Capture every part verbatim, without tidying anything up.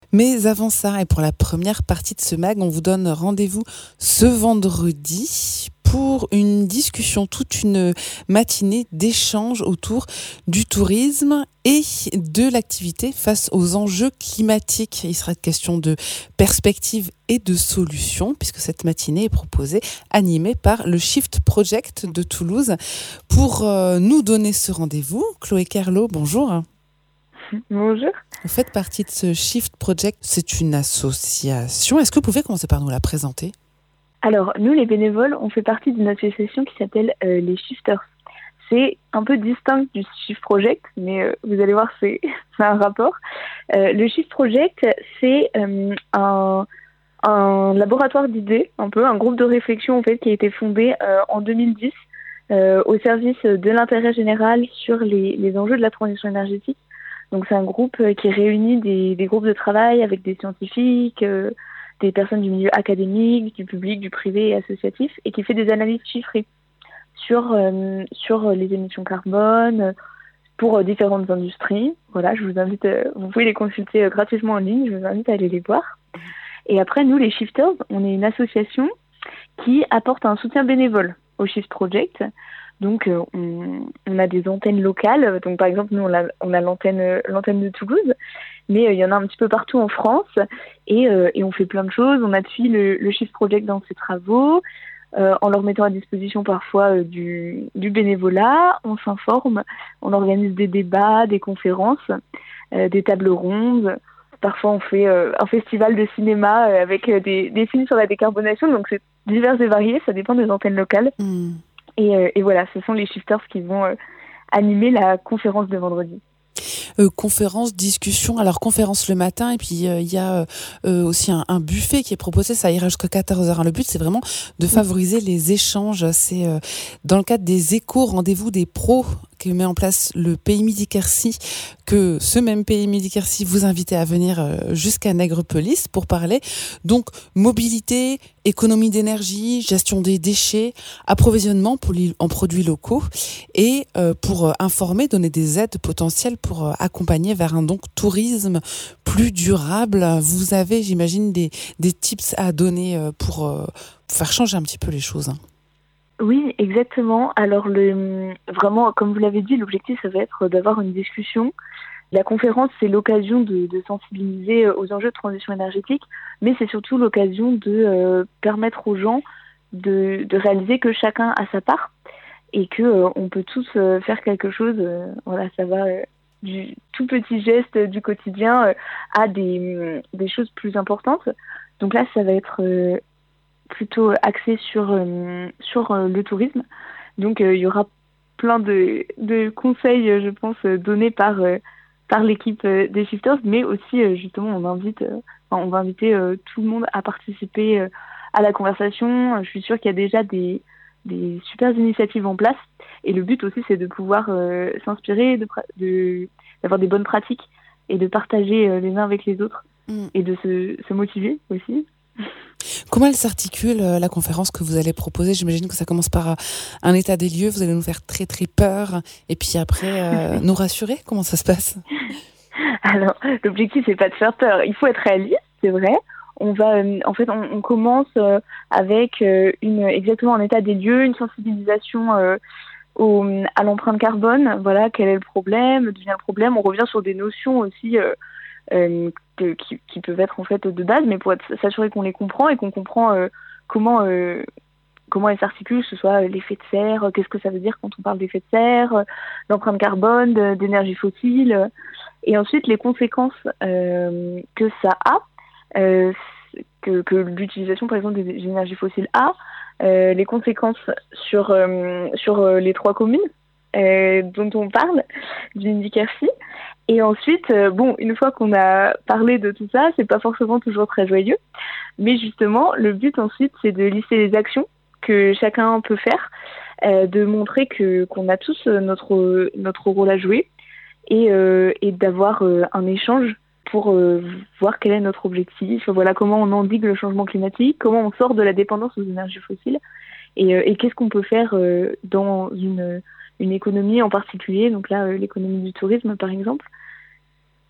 Mais avant ça, et pour la première partie de ce mag, on vous donne rendez-vous ce vendredi pour une discussion, toute une matinée d'échange autour du tourisme et de l'activité face aux enjeux climatiques. Il sera question de perspectives et de solutions, puisque cette matinée est proposée, animée par le Shift Project de Toulouse. Pour euh, nous donner ce rendez-vous, Chloé Kerlo, bonjour. Bonjour. Vous faites partie de ce Shift Project, c'est une association. Est-ce que vous pouvez commencer par nous la présenter ? Alors, nous, les bénévoles, on fait partie d'une association qui s'appelle euh, les Shifters. C'est un peu distinct du Shift Project, mais euh, vous allez voir, c'est, c'est un rapport. Euh, le Shift Project, c'est euh, un, un laboratoire d'idées, un peu, un groupe de réflexion en fait, qui a été fondé euh, en deux mille dix euh, au service de l'intérêt général sur les, les enjeux de la transition énergétique. Donc c'est un groupe qui réunit des, des groupes de travail avec des scientifiques, euh, des personnes du milieu académique, du public, du privé et associatif, et qui fait des analyses chiffrées sur, euh, sur les émissions carbone pour différentes industries. Voilà, je vous invite, euh, vous pouvez les consulter euh, gratuitement en ligne, je vous invite à aller les voir. Et après, nous, les Shifters, on est une association qui apporte un soutien bénévole au Shift Project. Donc, euh, on, on a des antennes locales. Donc, par exemple, nous, on a, on a l'antenne, euh, l'antenne de Toulouse, mais euh, il y en a un petit peu partout en France. Et, euh, et on fait plein de choses. On appuie le, le Shift Project dans ses travaux, euh, en leur mettant à disposition parfois euh, du, du bénévolat. On s'informe, on organise des débats, des conférences, euh, des tables rondes. Parfois, on fait euh, un festival de cinéma euh, avec euh, des, des films sur la décarbonation. Donc, c'est divers et varié. Ça dépend des antennes locales. Mmh. Et, euh, et voilà, ce sont les Shifters qui vont euh, animer la conférence de vendredi. Euh, conférence, discussion, alors conférence le matin et puis il euh, y a euh, aussi un, un buffet qui est proposé, ça ira jusqu'à quatorze heures. Le but c'est vraiment de favoriser les échanges, c'est euh, dans le cadre des échos, rendez-vous des pros que met en place le P M I d'Iquercy, que ce même P M I d'Iquercy vous invite à venir jusqu'à Nègrepelisse pour parler. Donc, mobilité, économie d'énergie, gestion des déchets, approvisionnement pour les, en produits locaux et euh, pour informer, donner des aides potentielles pour euh, accompagner vers un donc tourisme plus durable. Vous avez, j'imagine, des, des tips à donner euh, pour, euh, pour faire changer un petit peu les choses. Oui, exactement. Alors, le, vraiment, comme vous l'avez dit, l'objectif, ça va être d'avoir une discussion. La conférence, c'est l'occasion de, de sensibiliser aux enjeux de transition énergétique, mais c'est surtout l'occasion de euh, permettre aux gens de, de réaliser que chacun a sa part et que euh, on peut tous euh, faire quelque chose. Euh, voilà, ça va euh, du tout petit geste du quotidien euh, à des, des choses plus importantes. Donc là, ça va être euh, plutôt axé sur, euh, sur euh, le tourisme. Donc, euh, il y aura plein de, de conseils, je pense, donnés par, euh, par l'équipe euh, des Shifters, mais aussi, euh, justement, on, invite, euh, enfin, on va inviter euh, tout le monde à participer euh, à la conversation. Je suis sûre qu'il y a déjà des, des super initiatives en place. Et le but aussi, c'est de pouvoir euh, s'inspirer, de, de, d'avoir des bonnes pratiques et de partager euh, les uns avec les autres mmh. et de se, se motiver aussi. Comment elle s'articule, euh, la conférence que vous allez proposer ? J'imagine que ça commence par euh, un état des lieux, vous allez nous faire très très peur, et puis après euh, nous rassurer. Comment ça se passe ? Alors, l'objectif, c'est pas de faire peur, il faut être réaliste, c'est vrai. On va, euh, en fait, on, on commence euh, avec euh, une, exactement un état des lieux, une sensibilisation euh, au, à l'empreinte carbone. Voilà, quel est le problème, d'où vient le problème. On revient sur des notions aussi euh, euh, que, qui, qui peuvent être en fait de base, mais pour être, s'assurer qu'on les comprend et qu'on comprend euh, comment euh, comment elles s'articulent, que ce soit l'effet de serre, euh, qu'est-ce que ça veut dire quand on parle d'effet de serre, euh, l'empreinte carbone, de, d'énergie fossile, euh, et ensuite les conséquences euh, que ça a, euh, que, que l'utilisation par exemple des énergies fossiles a, euh, les conséquences sur euh, sur euh, les trois communes euh, dont on parle, du Quercy. Et ensuite, euh, bon, une fois qu'on a parlé de tout ça, c'est pas forcément toujours très joyeux, mais justement, le but ensuite, c'est de lister les actions que chacun peut faire, euh, de montrer que qu'on a tous notre notre rôle à jouer et euh, et d'avoir euh, un échange pour euh, voir quel est notre objectif. Voilà comment on endigue le changement climatique, comment on sort de la dépendance aux énergies fossiles et, euh, et qu'est-ce qu'on peut faire euh, dans une une économie en particulier, donc là, euh, l'économie du tourisme, par exemple.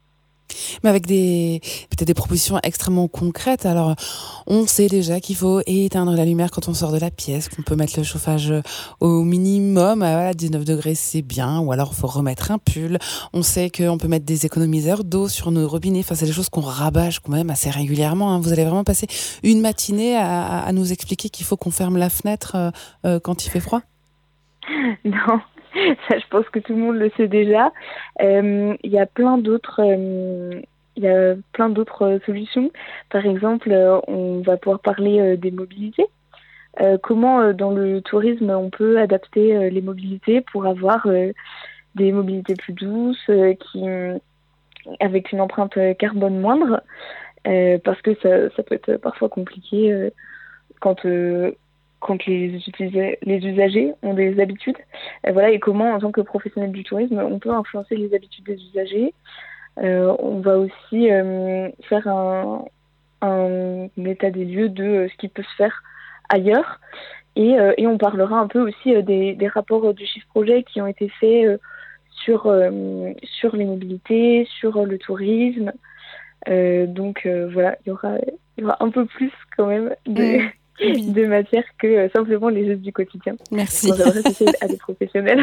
Mais avec des peut-être des propositions extrêmement concrètes. Alors, on sait déjà qu'il faut éteindre la lumière quand on sort de la pièce, qu'on peut mettre le chauffage au minimum, à voilà, dix-neuf degrés, c'est bien, ou alors il faut remettre un pull. On sait qu'on peut mettre des économiseurs d'eau sur nos robinets. Enfin, c'est des choses qu'on rabâche quand même assez régulièrement, hein. Vous allez vraiment passer une matinée à, à, à nous expliquer qu'il faut qu'on ferme la fenêtre euh, euh, quand il fait froid? Non, ça je pense que tout le monde le sait déjà. Euh, Il y a plein d'autres, euh, il y a plein d'autres euh, solutions. Par exemple, euh, on va pouvoir parler euh, des mobilités. Euh, comment euh, dans le tourisme on peut adapter euh, les mobilités pour avoir euh, des mobilités plus douces, euh, qui avec une empreinte euh, carbone moindre, euh, parce que ça, ça peut être parfois compliqué euh, quand euh, quand les, utilisa- les usagers ont des habitudes. Euh, voilà, et comment, en tant que professionnel du tourisme, on peut influencer les habitudes des usagers. Euh, on va aussi euh, faire un, un état des lieux de euh, ce qui peut se faire ailleurs. Et, euh, et on parlera un peu aussi euh, des, des rapports du Shift Project qui ont été faits euh, sur, euh, sur les mobilités, sur euh, le tourisme. Euh, donc euh, voilà, il y aura, il y aura un peu plus quand même de, Mmh. Oui, de matière que euh, simplement les gestes du quotidien. merci. On s'adresse aussi à des professionnels.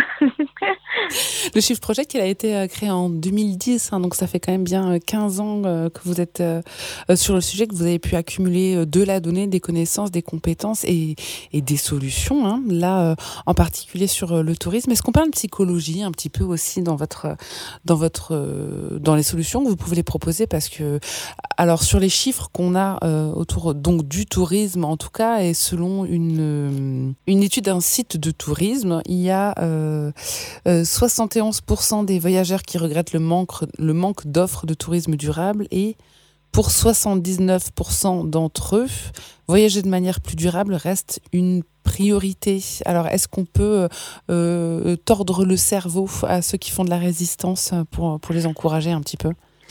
Le Shift Project, il a été euh, créé en deux mille dix, hein, donc ça fait quand même bien euh, quinze ans euh, que vous êtes euh, euh, sur le sujet, que vous avez pu accumuler euh, de la donnée, des connaissances, des compétences et, et des solutions, hein, là euh, en particulier sur euh, le tourisme. Est-ce qu'on parle de psychologie un petit peu aussi dans votre, euh, dans votre, euh, dans les solutions que vous pouvez les proposer? Parce que, alors sur les chiffres qu'on a euh, autour donc du tourisme en tout cas, et selon une, euh, une étude d'un site de tourisme, il y a euh, euh, soixante et onze pour cent des voyageurs qui regrettent le manque, le manque d'offres de tourisme durable, et pour soixante-dix-neuf pour cent d'entre eux, voyager de manière plus durable reste une priorité. Alors, est-ce qu'on peut euh, tordre le cerveau à ceux qui font de la résistance pour, pour les encourager un petit peu?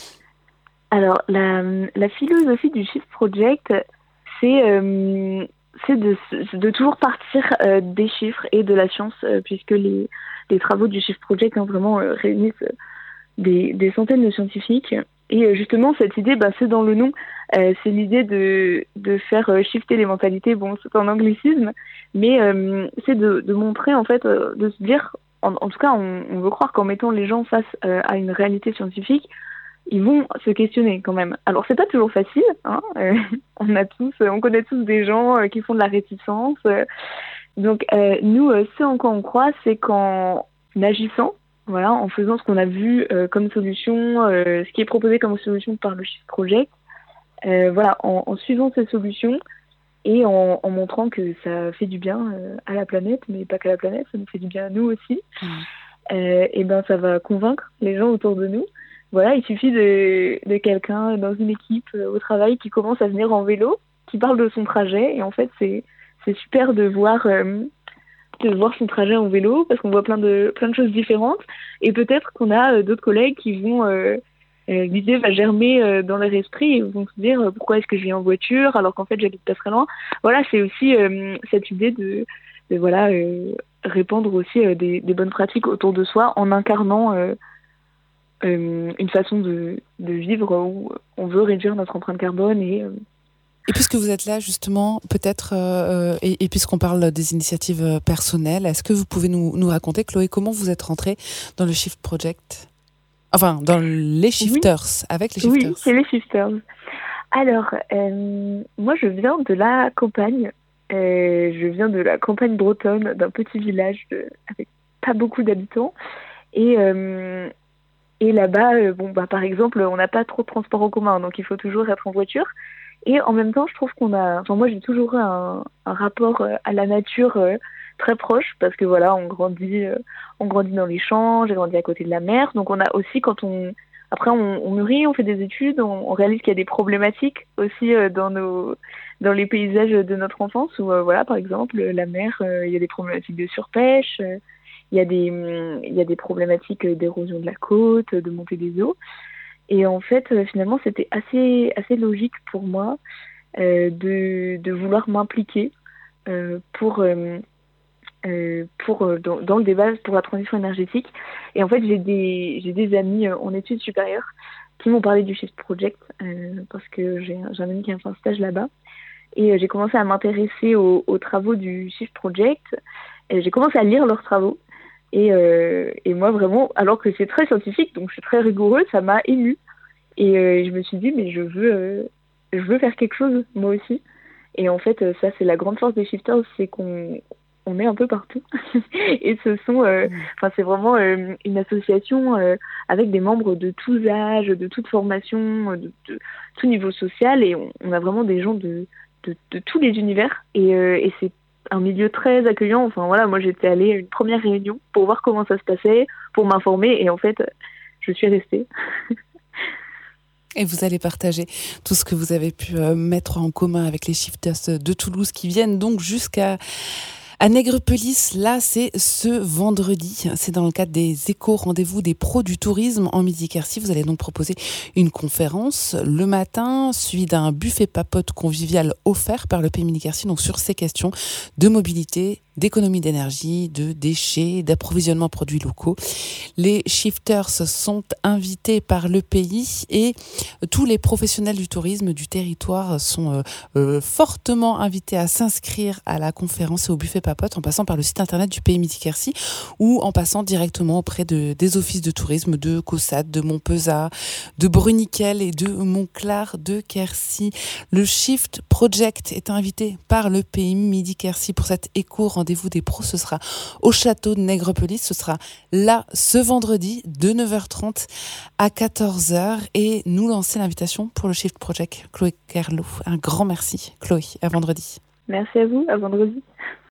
Alors, la, la philosophie du Shift Project, c'est euh, c'est de, de toujours partir euh, des chiffres et de la science, euh, puisque les, les travaux du Shift Project hein, vraiment euh, réunissent des, des centaines de scientifiques. Et euh, justement, cette idée, bah, c'est dans le nom, euh, c'est l'idée de, de faire euh, shifter les mentalités. Bon, c'est un anglicisme, mais euh, c'est de, de montrer, en fait, euh, de se dire, en, en tout cas, on, on veut croire qu'en mettant les gens face euh, à une réalité scientifique, ils vont se questionner quand même. Alors c'est pas toujours facile, hein. Euh, on a tous, on connaît tous des gens euh, qui font de la réticence. Euh, donc euh, nous, euh, ce en quoi on croit, c'est qu'en agissant, voilà, en faisant ce qu'on a vu euh, comme solution, euh, ce qui est proposé comme solution par le Shift Project, euh, voilà, en, en suivant ces solutions et en, en montrant que ça fait du bien euh, à la planète, mais pas qu'à la planète, ça nous fait du bien à nous aussi. Mmh. Euh, et ben ça va convaincre les gens autour de nous. Voilà, il suffit de, de quelqu'un dans une équipe euh, au travail qui commence à venir en vélo, qui parle de son trajet, et en fait c'est c'est super de voir euh, de voir son trajet en vélo parce qu'on voit plein de plein de choses différentes, et peut-être qu'on a euh, d'autres collègues qui vont euh, euh, l'idée va germer euh, dans leur esprit et vont se dire euh, pourquoi est-ce que je viens en voiture alors qu'en fait j'habite pas très loin. Voilà, c'est aussi euh, cette idée de, de voilà euh, répandre aussi euh, des, des bonnes pratiques autour de soi en incarnant euh, Euh, une façon de, de vivre où on veut réduire notre empreinte carbone. Et, euh... et puisque vous êtes là justement, peut-être, euh, et, et puisqu'on parle des initiatives personnelles, est-ce que vous pouvez nous, nous raconter, Chloé, comment vous êtes rentrée dans le Shift Project? Enfin, dans les Shifters, oui. Avec les Shifters. Oui, c'est les Shifters. Alors, euh, moi je viens de la campagne, euh, je viens de la campagne bretonne, d'un petit village de, avec pas beaucoup d'habitants. Et... Euh, Et là-bas, euh, bon, bah, par exemple, on n'a pas trop de transport en commun, donc il faut toujours être en voiture. Et en même temps, je trouve qu'on a... Enfin, moi, j'ai toujours eu un, un rapport euh, à la nature euh, très proche, parce que voilà, on grandit, euh, on grandit dans les champs, j'ai grandi à côté de la mer. Donc on a aussi, quand on... Après, on, on mûrit, on fait des études, on, on réalise qu'il y a des problématiques aussi euh, dans, nos, dans les paysages de notre enfance, où, euh, voilà, par exemple, la mer, euh, il y a des problématiques de surpêche, euh, il y a des, il y a des problématiques d'érosion de la côte, de montée des eaux. Et en fait, finalement, c'était assez, assez logique pour moi euh, de, de vouloir m'impliquer euh, pour, euh, pour, dans, dans le débat pour la transition énergétique. Et en fait, j'ai des, j'ai des amis en études supérieures qui m'ont parlé du Shift Project euh, parce que j'ai, j'ai un ami qui a fait un stage là-bas. Et euh, j'ai commencé à m'intéresser aux, aux travaux du Shift Project. Et j'ai commencé à lire leurs travaux. Et, euh, et moi, vraiment, alors que c'est très scientifique, donc c'est très rigoureux, ça m'a émue. Et euh, je me suis dit, mais je veux, euh, je veux faire quelque chose, moi aussi. Et en fait, ça, c'est la grande force des shifters, c'est qu'on on est un peu partout. Et ce sont, euh, enfin, c'est vraiment euh, une association euh, avec des membres de tous âges, de toute formation, de, de tout niveau social. Et on, on a vraiment des gens de, de, de tous les univers. Et, euh, et c'est un milieu très accueillant. Enfin, voilà, moi, j'étais allée à une première réunion pour voir comment ça se passait, pour m'informer. Et en fait, je suis restée. Et vous allez partager tout ce que vous avez pu euh, mettre en commun avec les shifters de Toulouse qui viennent donc jusqu'à à Nègrepelisse. Là, c'est ce vendredi. C'est dans le cadre des échos rendez-vous des pros du tourisme en Midi-Quercy. Vous allez donc proposer une conférence le matin, suivie d'un buffet papote convivial offert par le Pays Midi-Quercy, donc sur ces questions de mobilité, d'économie d'énergie, de déchets, d'approvisionnement en produits locaux. Les shifters sont invités par le pays et tous les professionnels du tourisme du territoire sont euh, euh, fortement invités à s'inscrire à la conférence et au buffet papote en passant par le site internet du Pays Midi-Quercy ou en passant directement auprès de, des offices de tourisme de Caussade, de Montpezat, de Bruniquel et de Montclar de Quercy. Le Shift Project est invité par le Pays Midi-Quercy pour cet écho rendez-vous des pros. Ce sera au château de Nègrepelisse. Ce sera là ce vendredi de neuf heures trente à quatorze heures et nous lancer l'invitation pour le Shift Project. Chloé Kerlou, un grand merci Chloé, à vendredi. Merci à vous, à vendredi.